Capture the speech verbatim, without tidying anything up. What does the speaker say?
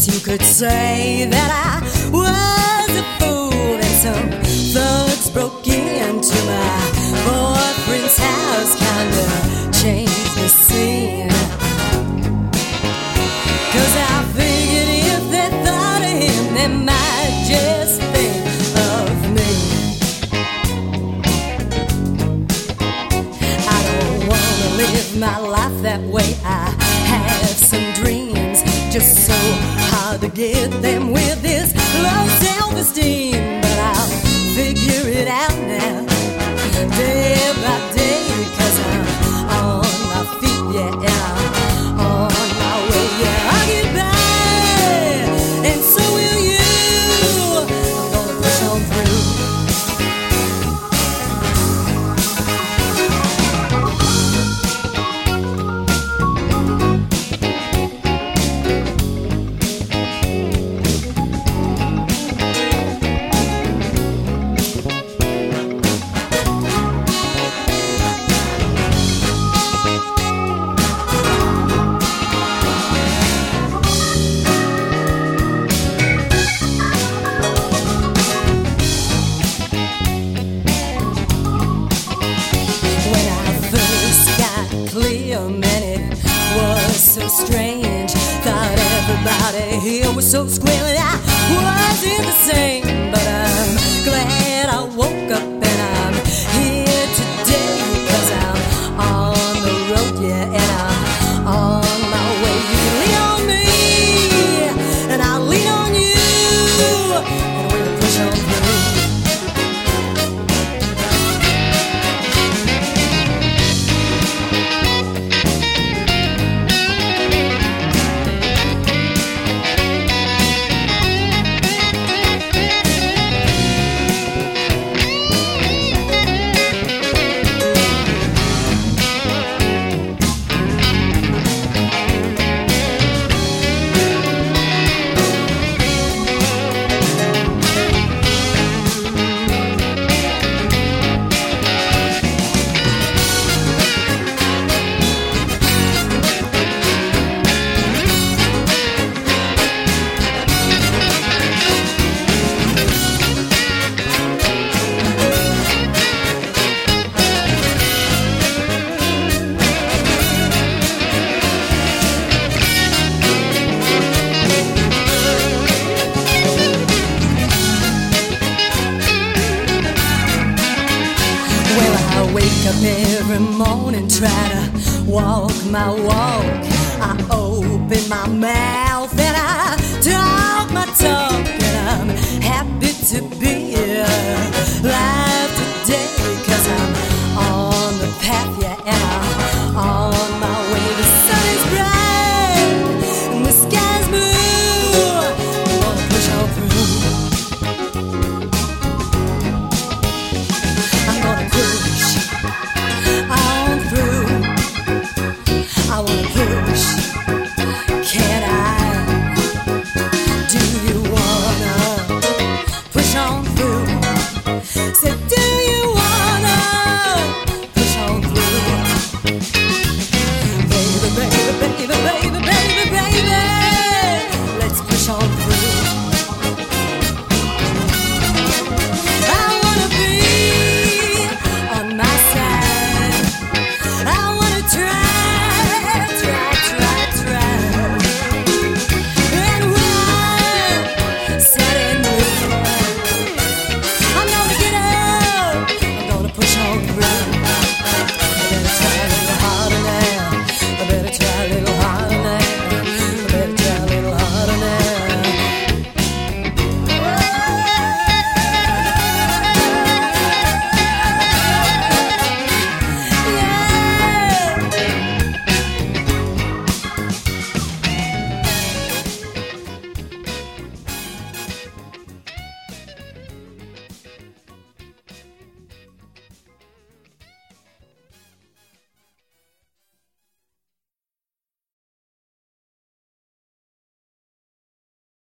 you could say that I was a fool, and some thugs broke into my boyfriend's house, kinda changed the scene. Cause I figured if they thought of him, they might just think of me. I don't wanna live my life that way. I have some dreams, just so hard to get them with this low self-esteem. But I'll figure it out now, day by day, cause I'm on my feet, yeah, and I'm on my way, yeah. I'll get by, and so will you. I'm gonna push on through. Man, it was so strange. Thought everybody here was so square, and I wasn't the same. But I'm glad I woke up and I'm here today, cause I'm on the road, yeah, and I'm on my way. You can lean on me, and I'll lean on you, and we'll push on through. Wake up every morning, try to walk my walk. I open my mouth and I talk my talk, and I'm happy